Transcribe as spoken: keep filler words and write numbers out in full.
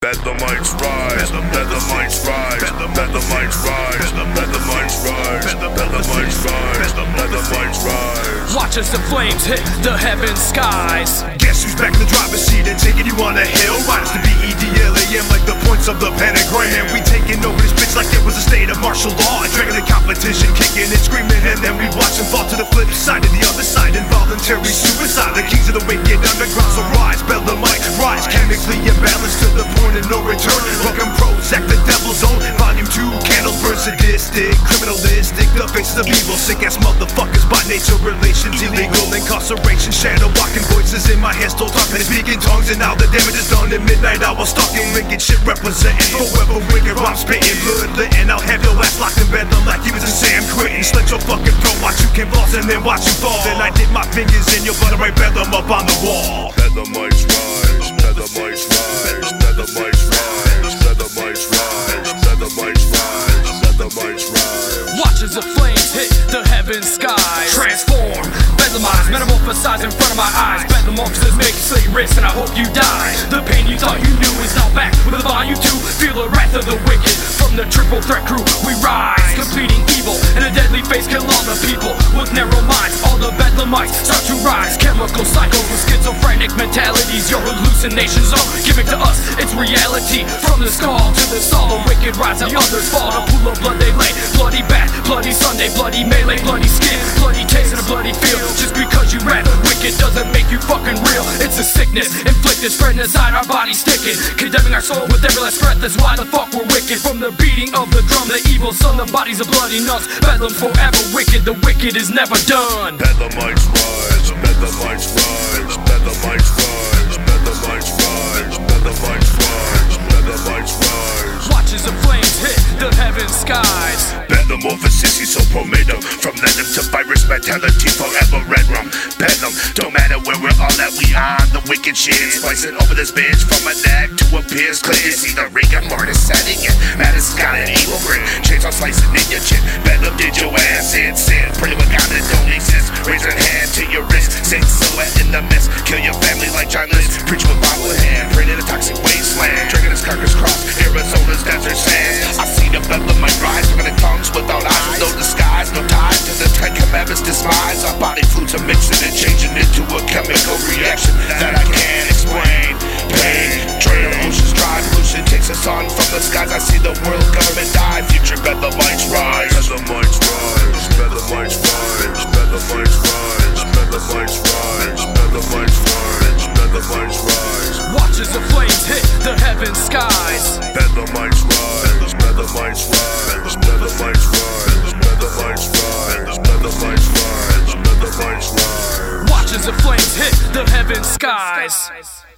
Bedlamites rise, Bedlamites rise, Bedlamites rise, Bedlamites rise, Bedlamites rise, Bedlamites rise. Watch as the flames hit the heaven skies. Guess who's back in the driver's seat and taking you on a hill? Riders to B E D L A M like the points of the pentagram. We taking over this bitch like it was a state of martial law. Dragging the competition, kicking and screaming, and then we watch them fall to the flip side, to the other side. Involuntary suicide, the kings of the wicked underground. So rise, Bedlamites rise, chemically imbalanced to the point of no return. Welcome Prozac, the devil's own. Volume two, candles burn sadistic, criminalistic. The faces of evil, sick ass motherfuckers by nature. Relations illegal, incarceration, shadow walking voices in my head, still talking and speaking tongues. And now the damage is done at midnight. I was stalking wicked shit representing forever wicked. I'm spitting blood lit, and I'll have your ass locked in bed like he was a Sam Quentin. Slit your fucking throat, watch you convulse and then watch you fall. Then I dip my fingers in your blood and right Bedlam up on the wall. Bedlamites rise, Bedlamites rise, Bedlamites rise, Bedlamites rise, Bedlamites rise, Bedlamites rise. Watch as the flames hit the heaven skies. Transform, Bedlamites metamorphosize in front of my eyes. Bedlamorphosis make you slit your wrists and I hope you die. The pain you thought you knew is now back with a volume two. Feel the wrath of the wicked. From the triple threat crew we rise, completing evil and a deadly face kill all the people with narrow minds. All the Bedlamites start to rise. Chemical cycles with schizophrenic mentalities. Your hallucinations are giving to us its reality. From the skull to the saw, the wicked rise and others fall. The pool of blood they lay, bloody bat, bloody Sunday, bloody melee, bloody skin, bloody taste and a bloody feel. Just because you rap wicked doesn't make you fucking real. It's a sickness inflicted, spreading inside our bodies, sticking, condemning our soul with every last breath. That's why the fuck we're wicked. From the beating of the drum, the evil son, the bodies of bloody nuts. Bedlam forever wicked, the wicked is never done. Bedlamites rise, Bedlamites rise, Bedlamites rise, Bedlamites rise, Bedlamites rise, Bedlamites rise. Watch as the flames hit the heaven skies. Bedlamorphosis, he's so pro-made them. From venom to virus mentality, forever red rum. Bedlam, don't matter where we're all at, we on the wicked shit. Slicing over this bitch from a neck to a pierce clear. See the rigor mortis setting in. Madness got an evil grin. Chainsaw slicing in your chin. Bedlam did your ass in sin. Pray with God that don't exist. Raise a hand to your wrist. Sing silhouette in the mist. Kill your family like John Lewis. Preach with bottle in hand. Prayed in a toxic wasteland. Drinking his carcass cross Arizona's desert sands. I see the Bedlamite rise. Looking at tongues without eyes. No disguise, no ties to the Ten Commandments despise. Our body fluids are mixing and changing into a chemical reaction that I can't explain. Pain, drain of oceans dry. Pollution takes us on from the skies. I see the world government die. Future Bedlamites rise. Bedlamites rise. Bedlamites rise. Bedlamites rise. Bedlamites rise. Bedlamites rise. Bedlamites rise. Watch as the flames hit the heaven skies. Bedlamites rise. Bedlamites rise. Bedlamites rise. Bedlamites rise. Bedlamites rise. Bedlamites rise. Watch as the flames hit the heaven skies.